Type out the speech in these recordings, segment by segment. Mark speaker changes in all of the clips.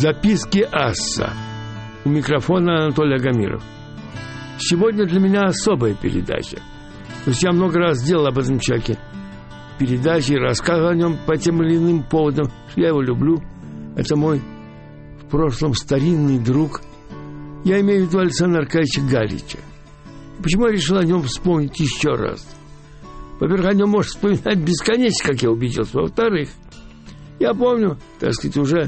Speaker 1: Записки Асса. У микрофона Анатолий Агамиров. Сегодня для меня особая передача. То есть я много раз делал об этом человеке передачи, рассказывал о нем по тем или иным поводам, что я его люблю. Это мой в прошлом старинный друг. Я имею в виду Александра Аркадьевича Галича. Почему я решил о нем вспомнить еще раз? Во-первых, о нем можно вспоминать бесконечно, как я убедился. Во-вторых, я помню, так сказать, уже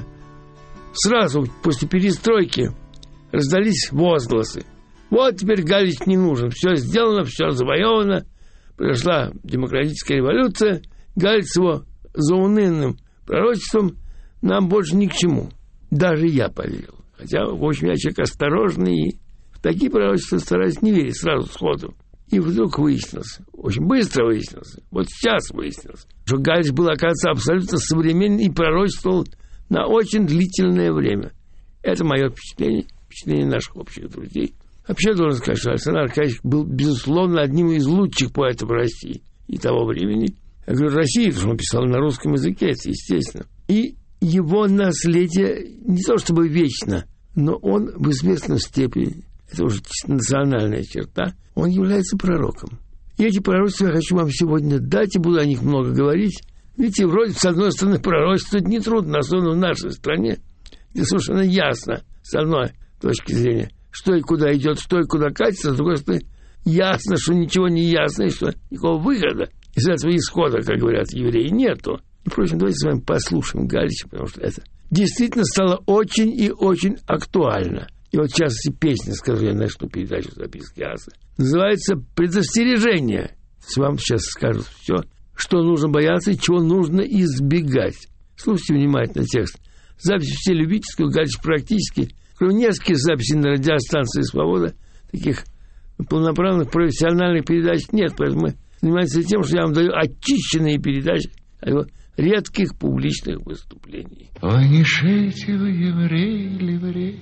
Speaker 1: сразу после перестройки раздались возгласы. Вот теперь Галич не нужен. Все сделано, все завоевано. Произошла демократическая революция. Галич с его заунывным пророчеством нам больше ни к чему. Даже я поверил. Хотя, в общем, я человек осторожный и в такие пророчества стараюсь не верить сразу сходу. И вдруг выяснилось, очень быстро выяснилось, вот сейчас выяснилось, что Галич был, оказывается, абсолютно современный и пророчествовал на очень длительное время. Это мое впечатление, впечатление наших общих друзей. Вообще, должен сказать, что Александр Аркадьевич был, безусловно, одним из лучших поэтов России и того времени. Я говорю России, потому что он писал на русском языке, это естественно. И его наследие не то чтобы вечно, но он в известной степени, это уже национальная черта, он является пророком. И эти пророчества я хочу вам сегодня дать, и буду о них много говорить. Видите, вроде, с одной стороны, пророчествовать нетрудно, особенно в нашей стране, где совершенно ясно, с одной точки зрения, что и куда идет, что и куда катится, с другой стороны, ясно, что ничего не ясно, и что никакого выхода из этого исхода, как говорят евреи, нету. И, впрочем, давайте с вами послушаем Галича, потому что это действительно стало очень и очень актуально. И вот, в частности, песня, с которой я начну передачу «Записки Асса», называется «Предостережение». Вам сейчас скажут все, что нужно бояться и чего нужно избегать. Слушайте внимательно текст. Запись все любительскую, Галич практически, кроме нескольких записей на радиостанции «Свобода», таких полноправных профессиональных передач нет, поэтому мы занимаемся тем, что я вам даю очищенные передачи о его редких публичных выступлениях.
Speaker 2: Ой, не шейте вы, евреи, ливреи,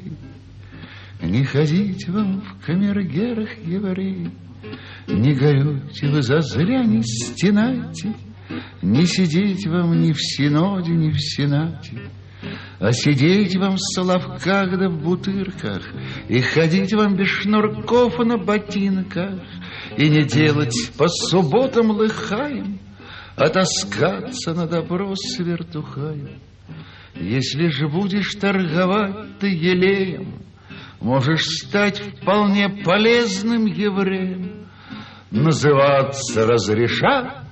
Speaker 2: не ходите вам в камергерах, евреи, не горюйте вы зазря, не стенайте, не сидеть вам ни в синоде, ни в сенате, а сидеть вам в соловках да в бутырках, и ходить вам без шнурков на ботинках, и не делать по субботам лыхаем, а таскаться на добро с вертухаем. Если же будешь торговать ты елеем, можешь стать вполне полезным евреем. Называться разрешат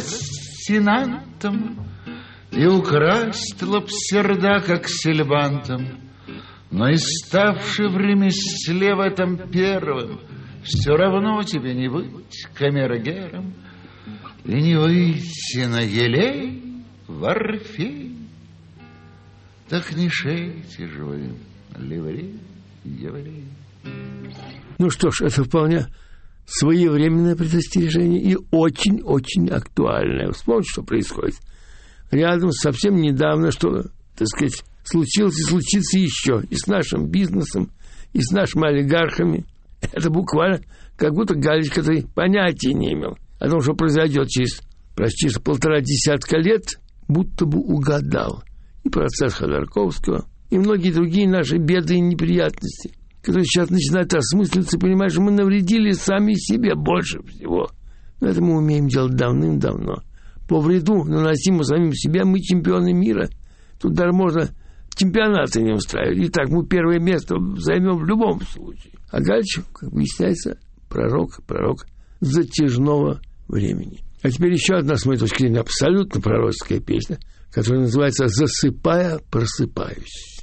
Speaker 2: рассенантом и украсть лапсерда, как сельбантом. Но и ставший в ремесле в этом первым, все равно тебе не быть камергером и не выйти на елей в Орфей. Так не шейте же вы, ливреи, евреи.
Speaker 1: Ну что ж, это вполне своевременное предостережение и очень-очень актуальное. Вспомните, что происходит. Рядом совсем недавно, что, так сказать, случилось и случится еще и с нашим бизнесом, и с нашими олигархами. Это буквально как будто Галич, который понятия не имел о том, что произойдет через почти 1,5 десятка лет, будто бы угадал и процесс Ходорковского, и многие другие наши беды и неприятности, которые сейчас начинают осмысливаться и понимать, что мы навредили сами себе больше всего. Но это мы умеем делать давным-давно. По вреду, наносимому самим себе, мы чемпионы мира. Тут даже можно чемпионаты не устраивать. Итак, мы первое место займем в любом случае. А Галич, как выясняется, пророк затяжного времени. А теперь еще одна, с моей точки зрения, абсолютно пророческая песня, которая называется «Засыпая, просыпаюсь».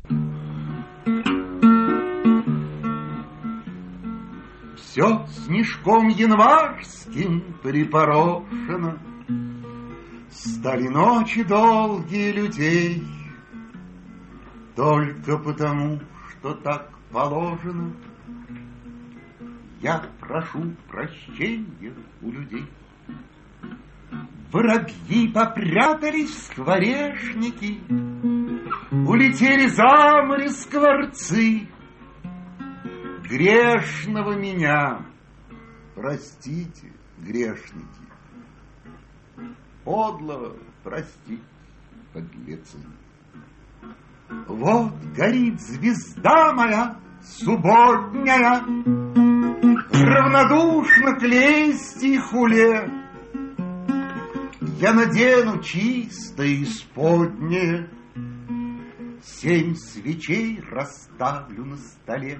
Speaker 3: Все снежком январским припорошено, стали ночи долгие людей, только потому, что так положено. Я прошу прощения у людей. Воробьи попрятались в скворечники, улетели за море скворцы. Грешного меня простите, грешники, подлого простите, подлецы. Вот горит звезда моя субботняя, равнодушно к лести и хуле. Я надену чистое исподнее, 7 свечей расставлю на столе.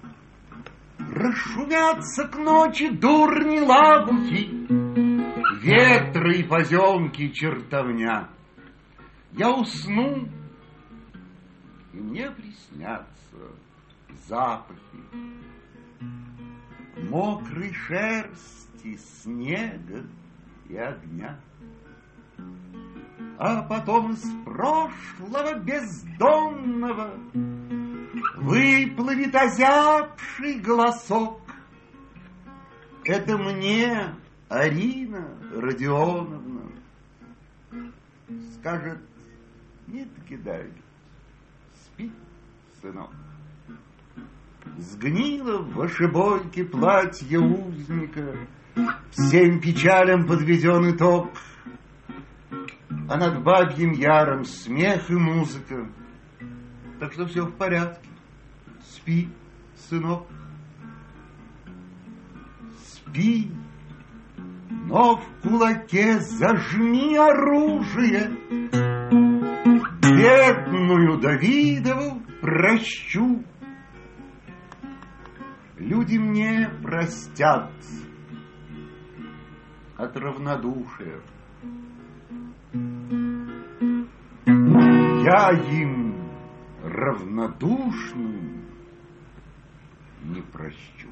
Speaker 3: Расшумятся к ночи дурни лабухи, ветры и поземки чертовня. Я усну, и мне приснятся запахи мокрой шерсти, снега и огня. А потом из прошлого бездонного выплывет озябший голосок. Это мне Арина Родионовна скажет: не кидай, спи, сынок. Сгнило в ошибойке платье узника, всем печалям подведен итог, а над бабьим яром смех и музыка. Так что все в порядке. Спи, сынок. Спи, но в кулаке зажми оружие. Бедную Давидову прощу. Люди мне простят от равнодушия. Я им равнодушным не прощу.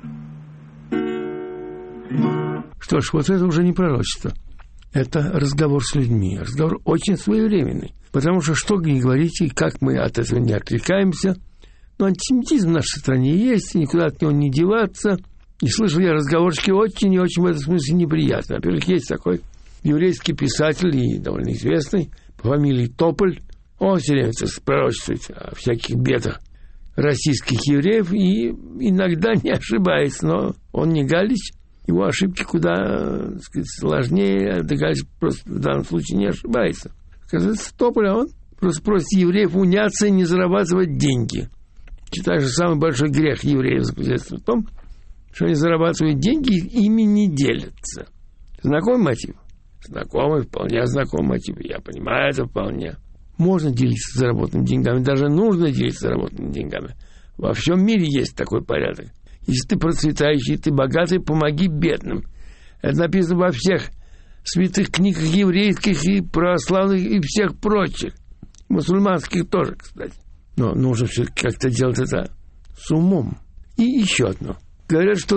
Speaker 1: Что ж, вот это уже не пророчество. Это разговор с людьми. Разговор очень своевременный. Потому что ни говорите, как мы от этого не отрекаемся. Но антисемитизм в нашей стране есть, и никуда от него не деваться. И слышал я разговорчики очень и очень в этом смысле неприятно. Во-первых, есть такой еврейский писатель и довольно известный по фамилии Тополь. Он все время пророчествует о всяких бедах российских евреев и иногда не ошибается. Но он не Галич. Его ошибки куда, так сказать, сложнее. Да Галич просто в данном случае не ошибается. Оказывается, Тополь, он просто просит евреев уняться и не зарабатывать деньги. Считаю, что самый большой грех евреев заключается в том, что они зарабатывают деньги и ими не делятся. Знакомый мотив? Знакомый, вполне знакомый мотив. Я понимаю это вполне. Можно делиться заработанными деньгами, даже нужно делиться заработанными деньгами. Во всем мире есть такой порядок. Если ты процветающий, ты богатый, помоги бедным. Это написано во всех святых книгах еврейских и православных и всех прочих. Мусульманских тоже, кстати. Но нужно все-таки как-то делать это с умом. И еще одно. Говорят, что,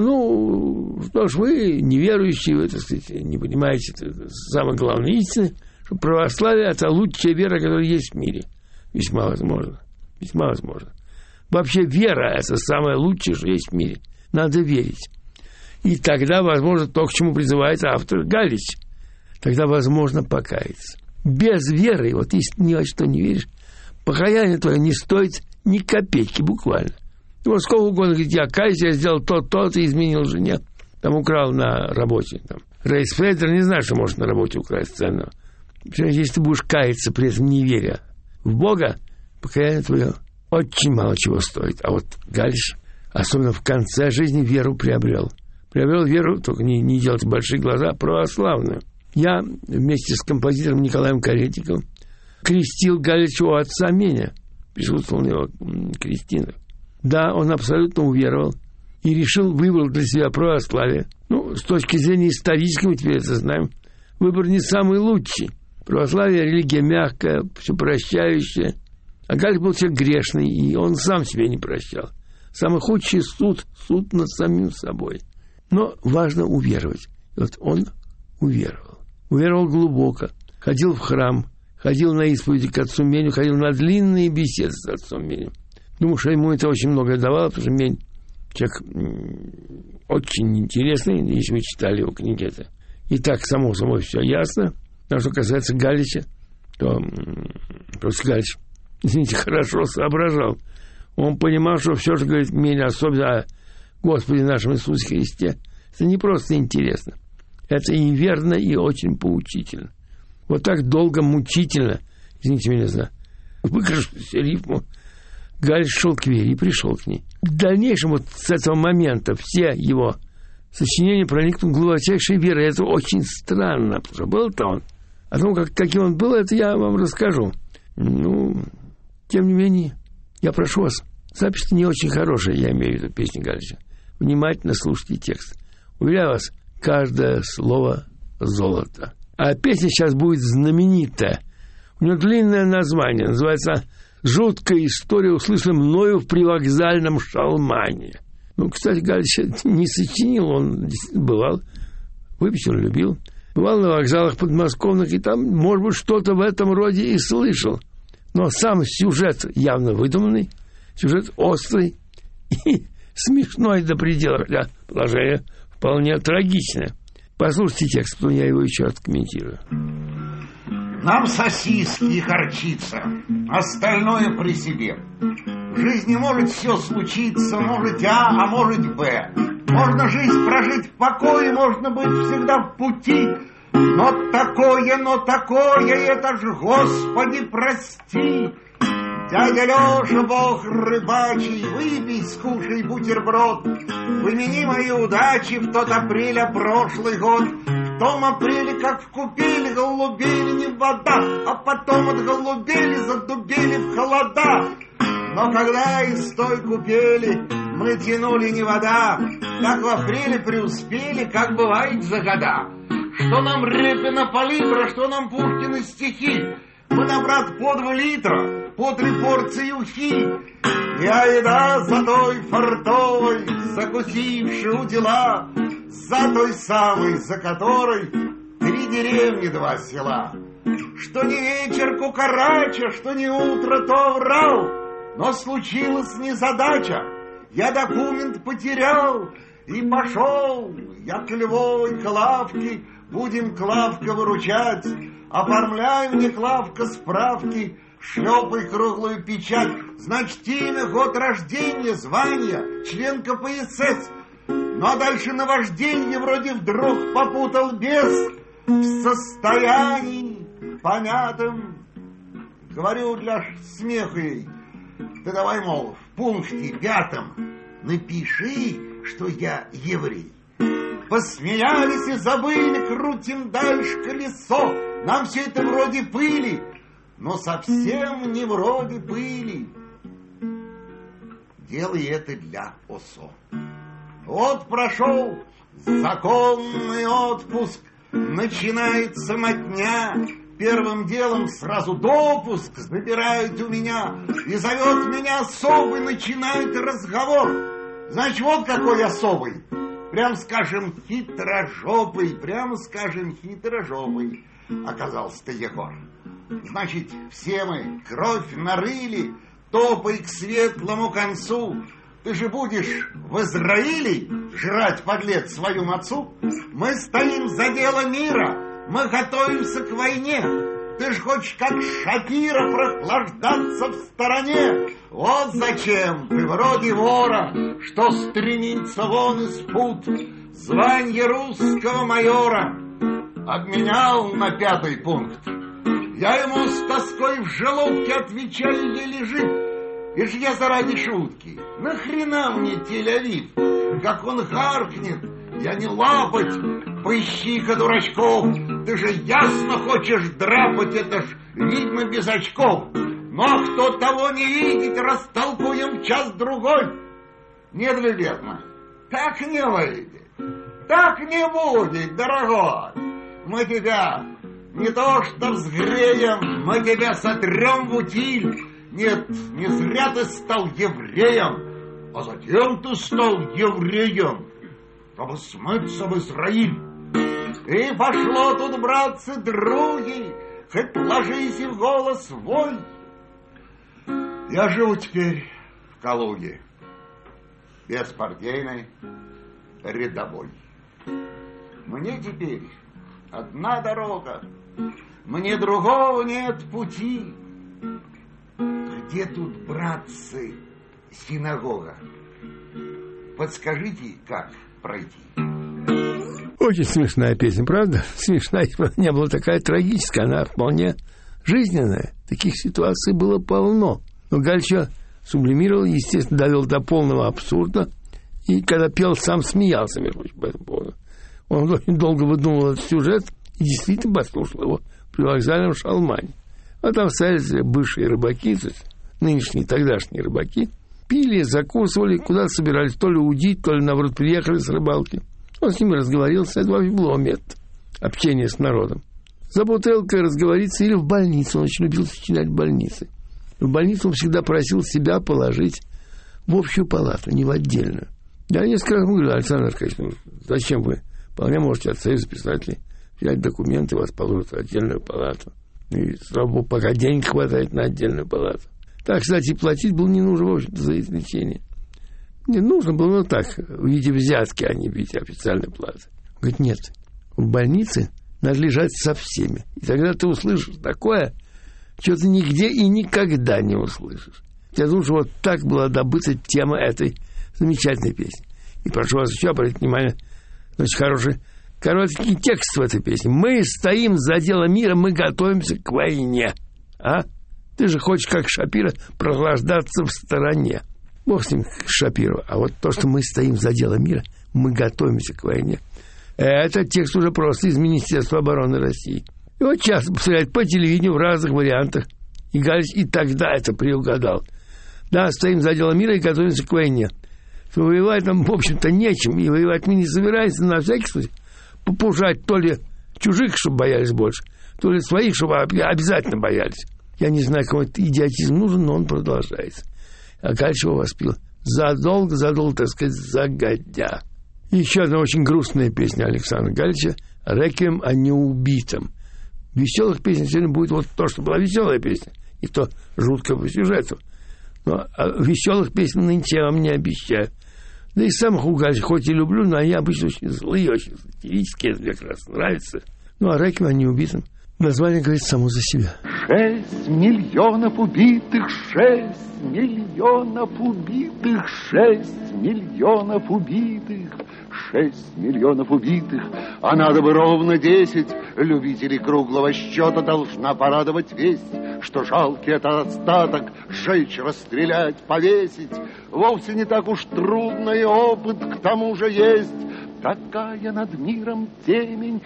Speaker 1: что ж, вы неверующие, вы, так сказать, не понимаете, это самое главное истина, что православие – это лучшая вера, которая есть в мире. Весьма возможно. Весьма возможно. Вообще вера – это самое лучшее, что есть в мире. Надо верить. И тогда, возможно, то, к чему призывает автор Галич, тогда, возможно, покаяться. Без веры, вот если ни во что не веришь, покаяние твое не стоит ни копейки, буквально. Вот сколько угодно говорит: я каюсь, я сделал то-то, изменил жене, там украл на работе. Там. Рейсфейдер не знает, что может на работе украсть ценного. Если ты будешь каяться, при этом не веря в Бога, покаяние твое очень мало чего стоит. А вот Галич, особенно в конце жизни, веру приобрел. Приобрел веру, только не делать большие глаза, православную. Я вместе с композитором Николаем Каретиковым крестил Галича у отца меня. Присутствовал на его крестинах. Да, он абсолютно уверовал и выбрал для себя православие. С точки зрения исторической, мы теперь это знаем, выбор не самый лучший. Православие – религия мягкая, все прощающая. А Галич был человек грешный, и он сам себе не прощал. Самый худший суд над самим собой. Но важно уверовать. И вот он уверовал. Уверовал глубоко. Ходил в храм, ходил на исповеди к отцу Меню, ходил на длинные беседы с отцом Меню. Думаю, что ему это очень многое давало, потому что Мень человек очень интересный, если вы читали его книги. Это. И так, само собой, все ясно. А что касается Галича, то просто Галич, извините, хорошо соображал. Он понимал, что все, что говорит Мень, особенно о Господе нашем Иисусе Христе, это не просто интересно. Это и верно, и очень поучительно. Вот так долго, мучительно, извините меня за выкрашенную рифму, Галич шел к Вере и пришел к ней. В дальнейшем, вот с этого момента, все его сочинения проникнут в глубочайшей верой. Это очень странно, потому что был-то он. О том, каким он был, это я вам расскажу. Тем не менее, я прошу вас, запись-то не очень хорошая, я имею в виду песни Галича. Внимательно слушайте текст. Уверяю вас, каждое слово золото. А песня сейчас будет знаменитая. У нее длинное название, называется «Жуткая история, услышанная мною в привокзальном шалмане». Кстати, Галич не сочинил, он бывал, выпить он любил. Бывал на вокзалах подмосковных, и там, может быть, что-то в этом роде и слышал. Но сам сюжет явно выдуманный, сюжет острый и смешной до предела, хотя положение вполне трагичное. Послушайте текст, потом я его еще откомментирую.
Speaker 3: Нам сосиски и горчица, остальное при себе. В жизни может все случиться, может А может Б. Можно жизнь прожить в покое, можно быть всегда в пути. Но такое, это ж, Господи, прости. Дядя Леша, бог рыбачий, выпей, скушай бутерброд. Помяни мои удачи в тот апреля прошлый год. В том апреле, как в купели, голубели не вода, а потом от голубели задубели в холода. Но когда из той купели мы тянули не вода, так в апреле преуспели, как бывает за года. Что нам Репина палитра, что нам Пушкины стихи. Мы, на брат, по 2 литра, по 3 порции ухи. Я еда за той фартовой, закусивши у дела, за той самой, за которой 3 деревни, 2 села. Что не вечер кукарача, что не утро, то врал. Но случилась незадача, я документ потерял. И пошел я к львовой Клавке, будем, Клавка, выручать. Оформляй мне, Клавка, справки, шлепай круглую печать. Значит, имя, год рождения, звание, член КПСС. Ну а дальше наважденье вроде вдруг попутал бес. В состоянии помятым, говорю для смеха ей, ты давай, мол, в пункте 5 напиши, что я еврей. Посмеялись и забыли, крутим дальше колесо. Нам все это вроде пыли, но совсем не вроде пыли. Делай это для ОСО. Вот прошел законный отпуск, начинается мотня. Первым делом сразу допуск забирают у меня. И зовет меня особый, начинает разговор. Значит, вот какой особый. Прям скажем, хитрожопый. Оказался-то Егор. Значит, все мы кровь нарыли, топай к светлому концу. Ты же будешь в Израиле жрать, подлец, свою мацу? Мы стоим за дело мира, мы готовимся к войне. Ты ж хочешь, как Шапира, прохлаждаться в стороне. Вот зачем ты вроде вора, что стремится вон из пут, звание русского майора обменял на 5-й пункт. Я ему с тоской в желудке отвечаю, еле лежит. И ж я заради шутки, нахрена мне Тель-Авив? Как он гаркнет, я не лапать, поищи-ка дурачков. Ты же ясно хочешь драпать, это ж видно без очков. Но кто того не видит, растолкуем час-другой. Нет, верно, так не выйдет, так не будет, дорогой. Мы тебя не то что взгреем, мы тебя сотрем в утиль. Нет, не зря ты стал евреем, а затем ты стал евреем, чтобы смыться в Израиль. И пошло тут, братцы, други, хоть ложись и в голос вой. Я живу теперь в Калуге, беспартийный, рядовой. Мне теперь одна дорога, мне другого нет пути. Где тут, братцы, синагога? Подскажите, как пройти?
Speaker 1: Очень смешная песня, правда? Смешная, не была такая трагическая, она вполне жизненная. Таких ситуаций было полно. Но Галича сублимировал, естественно, довел до полного абсурда. И когда пел, сам смеялся, между прочим, по этому поводу. Он очень долго выдумывал этот сюжет и действительно послушал его при вокзальном шалмане. А там стояли бывшие рыбаки, то есть нынешние, тогдашние рыбаки, пили, закусывали, куда-то собирались, то ли удить, то ли, наоборот, приехали с рыбалки. Он с ними разговорился, это вообще был метод общения с народом. За бутылкой разговориться или в больницу, он очень любил сочинять в больнице. В больницу он всегда просил себя положить в общую палату, не в отдельную. Я несколько раз говорю: Александр Аркадьевич, ну, зачем вы вполне можете от Союза писателей взять документы, вас положат в отдельную палату. И пока денег хватает на отдельную палату. Так, кстати, платить было не нужно, в общем-то, за излечение. Не нужно было, ну так, в виде взятки, а не в виде официальной платы. Он говорит: нет, в больнице надо лежать со всеми. И тогда ты услышишь такое, что ты нигде и никогда не услышишь. Я думаю, что вот так была добыта тема этой замечательной песни. И прошу вас еще обратить внимание, очень хороший короткий текст в этой песне. Мы стоим за дело мира, мы готовимся к войне. А? Ты же хочешь, как Шапира, прохлаждаться в стороне. Бог с ним, Шапиру. А вот то, что мы стоим за дело мира, мы готовимся к войне. Это текст уже просто из Министерства обороны России. Его часто повторяют по телевидению в разных вариантах. И Галич и тогда это приугадал. Да, стоим за дело мира и готовимся к войне. Воевать нам, в общем-то, нечем. И воевать мы не собираемся, на всякий случай. Попужать то ли чужих, чтобы боялись больше, то ли своих, чтобы обязательно боялись. Я не знаю, кому этот идиотизм нужен, но он продолжается. А Галич его воспел задолго, так сказать, загодя. И еще одна очень грустная песня Александра Галича «Реквием о неубитом». Веселых песен сегодня будет вот то, что была веселая песня, и то жутко по сюжету. Но веселых песен нынче я вам не обещаю. Да и самых у Галича хоть и люблю, но они обычно очень злые, очень сатирические, это мне как раз нравится. Ну, а «Реквием о неубитом» название говорит само за себя.
Speaker 2: 6 миллионов убитых, 6 миллионов убитых, 6 миллионов убитых, 6 миллионов убитых, а надо бы ровно 10. Любителей круглого счета должна порадовать весть, что жалкий это остаток сжечь, расстрелять, повесить вовсе не так уж трудно, и опыт к тому же есть. Такая над миром темень,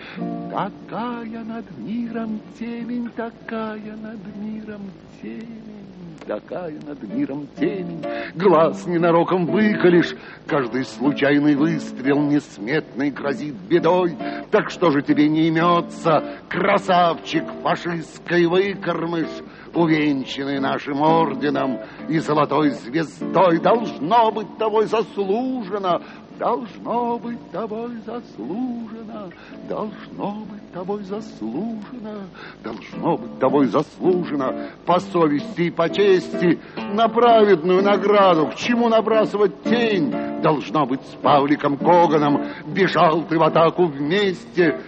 Speaker 2: такая над миром темень, такая над миром темень, такая над миром темень. Глаз ненароком выколешь, каждый случайный выстрел несметный грозит бедой. Так что же тебе не имется, красавчик фашистской выкормыш, увенчанный нашим орденом и золотой звездой? Должно быть тобой заслужено, должно быть тобой заслужено, должно быть тобой заслужено, должно быть тобой заслужено по совести и по чести на праведную награду. К чему набрасывать тень? Должно быть, с Павликом Коганом бежал ты в атаку вместе,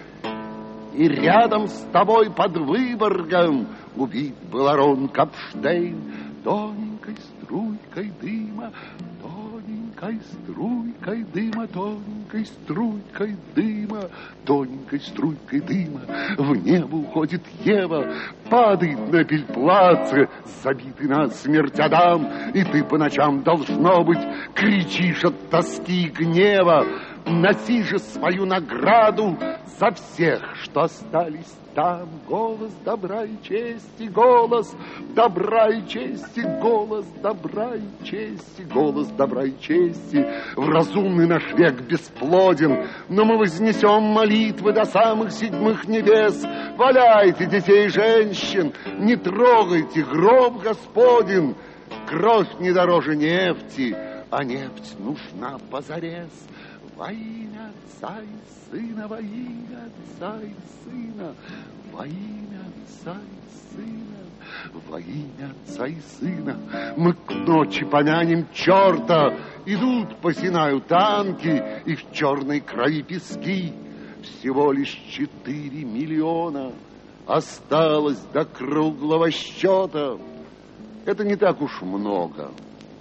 Speaker 2: и рядом с тобой под Выборгом убит был Арон Капштейн. Тоненькой струйкой дыма, тоненькой струйкой дыма, тоненькой струйкой дыма, тоненькой струйкой дыма в небо уходит Ева, падает на Бельплаце, забитый насмерть Адам, и ты по ночам, должно быть, кричишь от тоски и гнева. Носи же свою награду за всех, что остались там. Голос добра и чести, голос добра и чести, голос добра и чести, голос добра и чести. В разумный наш век бесплоден, но мы вознесем молитвы до самых 7 небес. Валяйте детей и женщин, не трогайте гроб Господень. Кровь не дороже нефти, а нефть нужна позарез. Во имя Отца и Сына, во имя Отца и Сына, во имя Отца и Сына, во имя Отца и Сына. Мы к ночи помянем черта, идут по Синаю танки, и в черной крови пески. Всего лишь 4 миллиона осталось до круглого счета. Это не так уж много,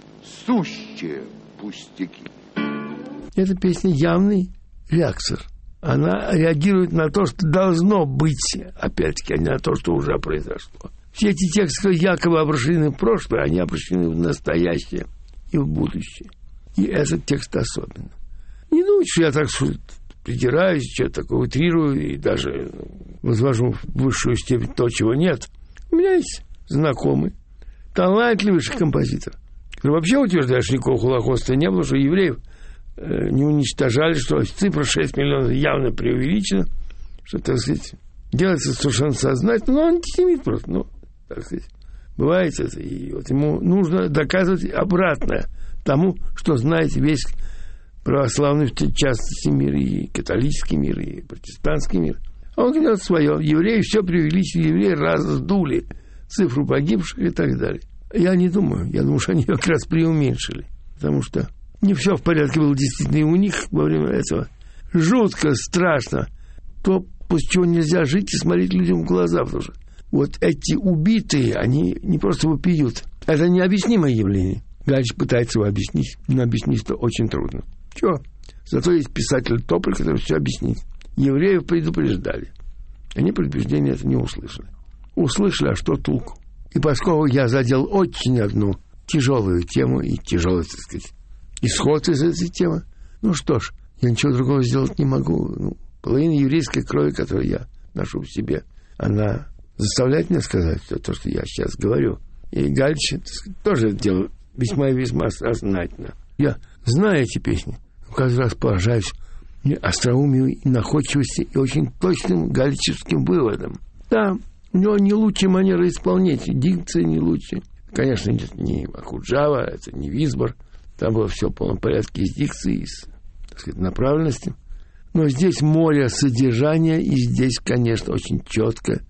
Speaker 2: сущие пустяки.
Speaker 1: Эта песня явный реакция. Она реагирует на то, что должно быть, опять-таки, а не на то, что уже произошло. Все эти тексты якобы обращены в прошлое, они обращены в настоящее и в будущее. И этот текст особенно. Не думайте, что я так придираюсь, что-то такое утрирую и даже возвожу в высшую степень то, чего нет. У меня есть знакомый, талантливейший композитор, который вообще утверждает, что никакого холокоста не было, что евреев не уничтожали, что цифра 6 миллионов явно преувеличена, что, так сказать, делается совершенно сознательно, но он антисемит просто, ну, так сказать, бывает это, и вот ему нужно доказывать обратное тому, что знает весь православный, в частности, мир, и католический мир, и протестантский мир. А он делает свое. Евреи все преувеличили, евреи раздули цифру погибших и так далее. Я не думаю. Я думаю, что они как раз преуменьшили. Потому что не все в порядке было действительно и у них во время этого. Жутко, страшно. То, после чего нельзя жить и смотреть людям в глаза. Потому что вот эти убитые, они не просто вопиют. Это необъяснимое явление. Галич пытается его объяснить, но объяснить это очень трудно. Чего? Зато есть писатель Тополь, который все объяснит. Евреев предупреждали. Они предупреждения это не услышали. Услышали, а что толку? И поскольку я задел очень одну тяжелую тему и тяжелый, так сказать, исход из этой темы, ну что ж, я ничего другого сделать не могу. Ну, половина еврейской крови, которую я ношу в себе, она заставляет меня сказать то, что я сейчас говорю. И Галич тоже это делал весьма и весьма сознательно. Я знаю эти песни, каждый раз поражаюсь остроумию и находчивости и очень точным галичевским выводом. Да, у него не лучшая манера исполнения, дикция не лучше. Конечно, это не Акуджава, это не Висбор. Там было все в полном порядке и с дикцией, и с, так сказать, направленностью. Но здесь море содержания, и здесь, конечно, очень четко,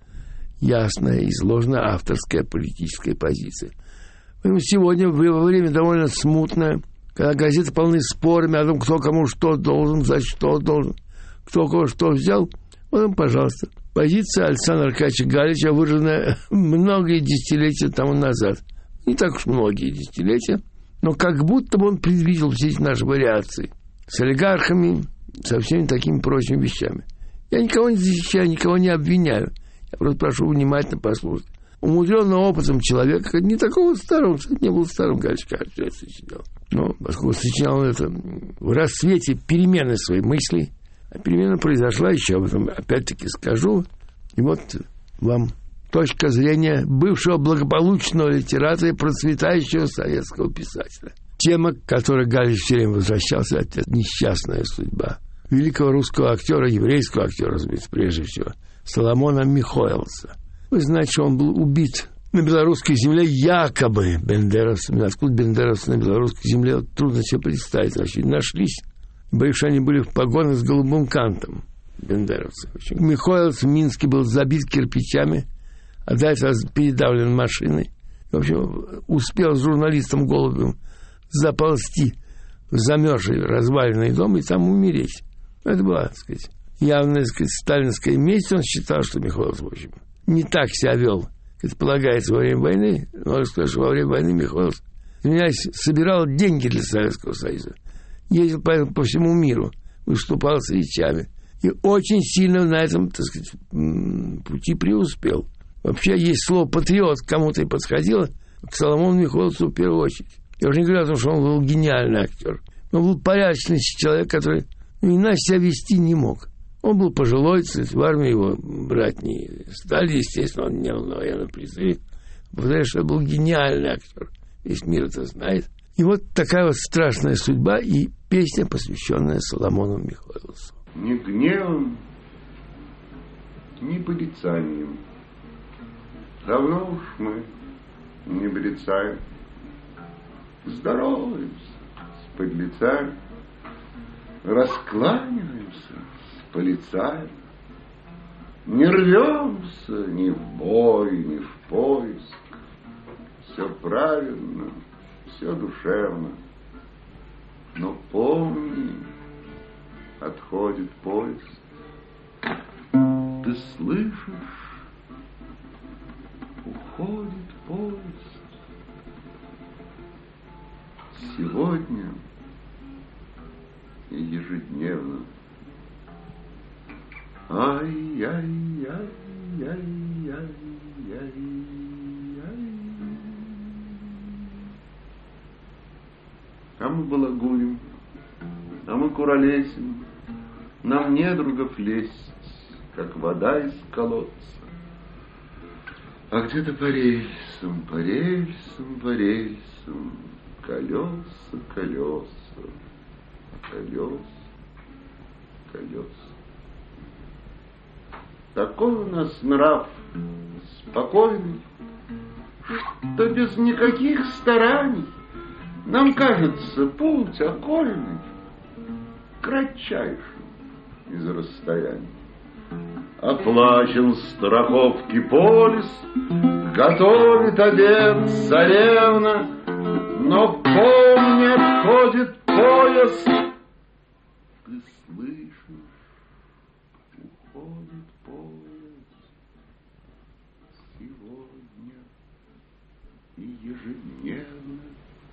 Speaker 1: ясная, изложена авторская политическая позиция. Поэтому сегодня во время довольно смутное, когда газеты полны спорами о том, кто кому что должен, за что должен, кто кого что взял, вот, пожалуйста, позиция Александра Аркадьевича Галича, выраженная многие десятилетия тому назад. Не так уж многие десятилетия, но как будто бы он предвидел все эти наши вариации с олигархами, со всеми такими прочими вещами. Я никого не защищаю, никого не обвиняю. Я просто прошу внимательно послушать. Умудренного опытом человека, не такого старого, кстати, не был старым Галич, кажется, это сочинял. Но поскольку сочинял он это в расцвете перемены своей мысли, а перемена произошла, еще об этом опять-таки скажу, и вот вам точка зрения бывшего благополучного литератора и процветающего советского писателя. Тема, к которой Галич все время возвращался, это несчастная судьба великого русского актера, еврейского актера, разумеется, прежде всего, Соломона Михоэлса. Вы знаете, что он был убит на белорусской земле якобы бендеровцами. Откуда бендеровцы на белорусской земле, трудно себе представить. Вообще нашлись. Боюсь, что они были в погонах с голубым кантом, бендеровцы. Михоэлс в Минске был забит кирпичами, а до этого передавлен машиной. В общем, успел с журналистом Голубевым заползти в замерзший разваленный дом и там умереть. Это была, так сказать, явная, так сказать, сталинская месть. Он считал, что Михоэлс, в общем, не так себя вел, как полагается, во время войны. Можно сказать, что во время войны Михоэлс, извиняюсь, собирал деньги для Советского Союза. Ездил по всему миру, выступал с речами. И очень сильно на этом, так сказать, пути преуспел. Вообще есть слово «патриот», кому-то и подходило, к Соломону Михоэлсу в первую очередь. Я уже не говорю о том, что он был гениальный актер. Он был порядочный человек, который иначе себя вести не мог. Он был пожилой, кстати, в армии его брать не стали, естественно, он не был на военном призыве. Потому что был гениальный актер. Весь мир это знает. И вот такая вот страшная судьба и песня, посвященная Соломону Михоэлсу.
Speaker 3: Ни гневом, ни порицанием. Давно уж мы не брецаем. Здороваемся с подлецами, раскланиваемся с полицаем. Не рвемся ни в бой, ни в поиск. Все правильно, все душевно. Но помни, отходит поезд. Ты слышишь? Уходит поезд. Сегодня и ежедневно. Ай-яй-яй-яй-яй-яй.
Speaker 4: мы балагурим, а мы куролесим, нам недругов лезть, как вода из колодца. А где-то по рельсам, по рельсам, по рельсам, колеса, колеса, колеса, колеса. Такой у нас нрав спокойный, что без никаких стараний нам кажется путь окольный кратчайшим из расстояний. Оплачен страховки полис, готовит обед царевна, но помни, отходит пояс. Ты слышишь, уходит пояс сегодня и ежедневно.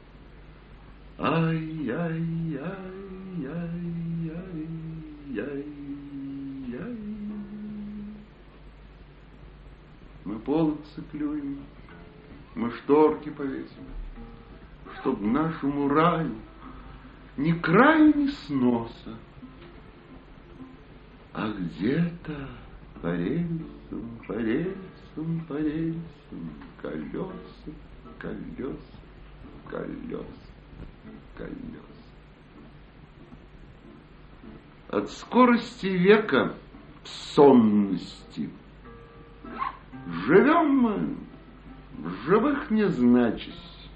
Speaker 4: Ай-яй-яй-яй-яй-яй-яй. Мы полосы клюем, мы шторки повесим, чтоб нашему раю ни края, ни сноса. А где-то по рельсам, по рельсам, по рельсам, колеса, колеса, колеса, колеса. От скорости века сонности живем мы, живых не значась,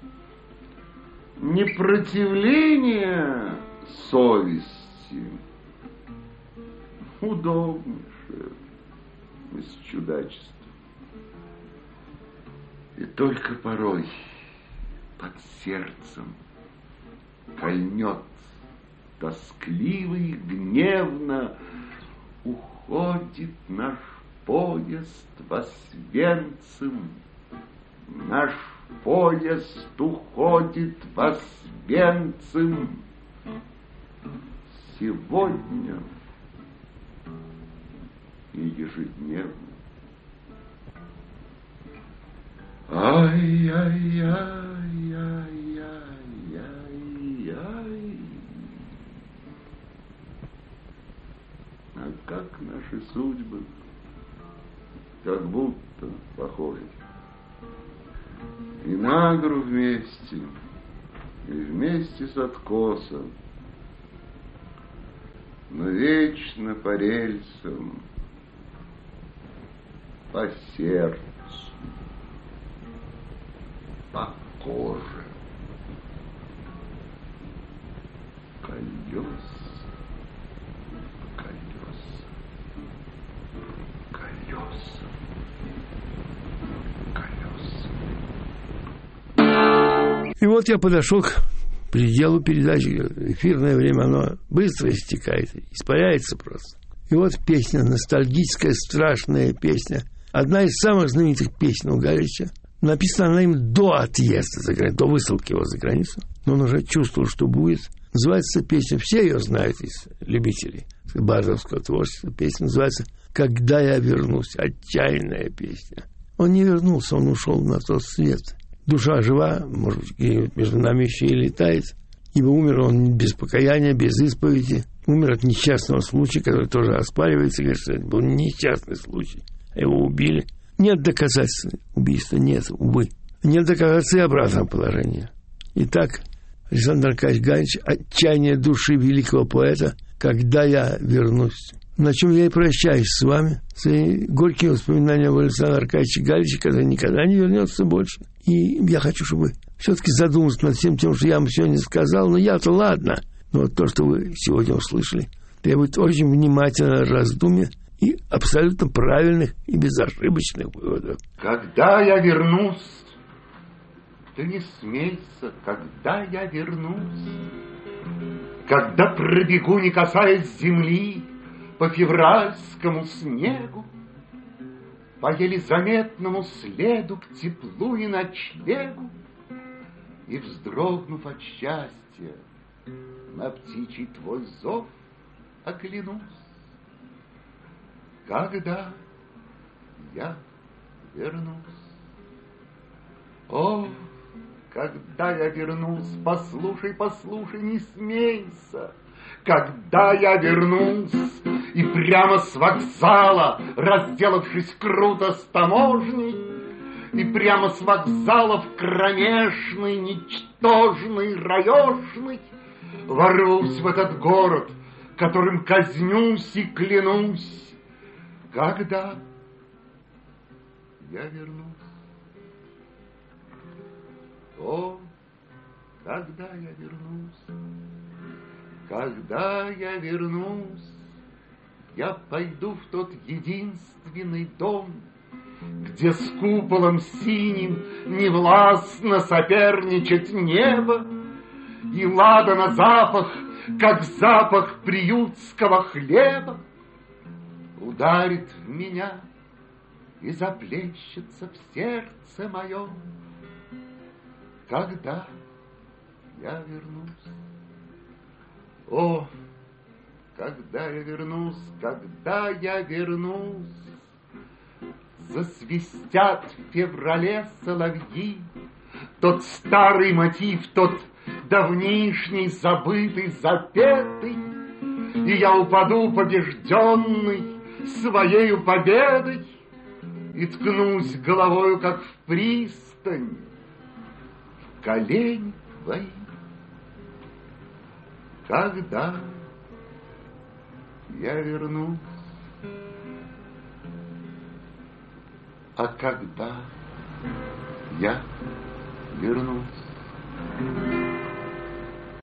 Speaker 4: непротивление совести удобнейшее из чудачеств. И только порой под сердцем кольнет тоскливо и гневно, уходит наш поезд в Освенцим, наш поезд уходит в Освенцим сегодня и ежедневно. Ай-яй-яй-яй-яй-яй-яй. А как наши судьбы, как будто похожи. И на гору вместе, и вместе с откосом, но вечно по рельсам, по сердцу, по коже, колеса, колеса, колеса, колеса.
Speaker 1: И вот я подошел к пределу передачи. Эфирное время, оно быстро истекает, испаряется просто. И вот песня, ностальгическая, страшная песня. Одна из самых знаменитых песен у Галича. Написана она им до отъезда за границу, до высылки его за границу. Но он уже чувствовал, что будет. Называется песня, все ее знают из любителей бардовского творчества. Песня называется «Когда я вернусь». Отчаянная песня. Он не вернулся, он ушел на тот свет. Душа жива, может быть, где-нибудь между нами еще и летает. Ибо умер он без покаяния, без исповеди. Умер от несчастного случая, который тоже оспаривается. Говорит, что это был несчастный случай. Его убили. Нет доказательств убийства, нет, увы. Нет доказательств и обратного положения. Итак, Александр Аркадьевич Галич, отчаяние души великого поэта, когда я вернусь. На чем я и прощаюсь с вами, свои горькие воспоминания об Александре Аркадьевиче Галиче, который никогда не вернется больше. И я хочу, чтобы вы все-таки задумались над всем тем, что я вам сегодня сказал. Но я-то ладно. Но вот то, что вы сегодня услышали, требует очень внимательного раздумья и абсолютно правильных и безошибочных выводов.
Speaker 3: Когда я вернусь, ты не смейся, когда я вернусь, когда пробегу, не касаясь земли, по февральскому снегу, по еле заметному следу к теплу и ночлегу, и, вздрогнув от счастья, на птичий твой зов оглянусь. Когда я вернусь. О, Когда я вернусь, послушай, послушай, не смейся. Когда я вернусь, и прямо с вокзала, разделавшись круто с таможней, и прямо с вокзала в кромешный, ничтожный, раешный, ворвусь в этот город, которым казнюсь и клянусь, когда я вернусь. О, когда я вернусь, когда я вернусь, я пойду в тот единственный дом, где с куполом синим невластно соперничать небо, и ладана запах, как запах приютского хлеба, ударит в меня и заплещется в сердце моем, когда я вернусь. О, когда я вернусь, когда я вернусь, засвистят в феврале соловьи, тот старый мотив, тот давнишний, забытый, запетый, и я упаду побежденный своею победой и ткнусь головою, как в пристань, в колени твои. Когда я вернусь, а когда я вернусь.